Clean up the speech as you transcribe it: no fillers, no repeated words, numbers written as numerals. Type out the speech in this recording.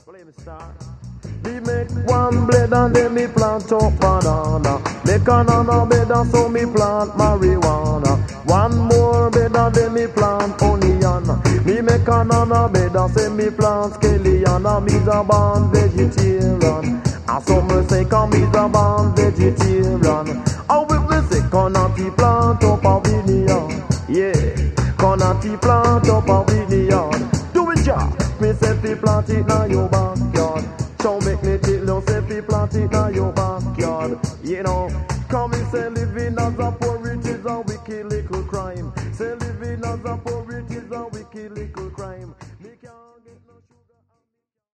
Me make one blade and then me plant up banana. Make another bed and so me plant marijuana. One more bed and then me plant onion. Me make another bed and say me plant scallion. Me's a born vegetarian. And some say come me's a born vegetarian. I will say canati plant up a vineyard. Yeah, canati plant up a vineyard. Do it, ja. Me say fi plant it na your backyard. So make me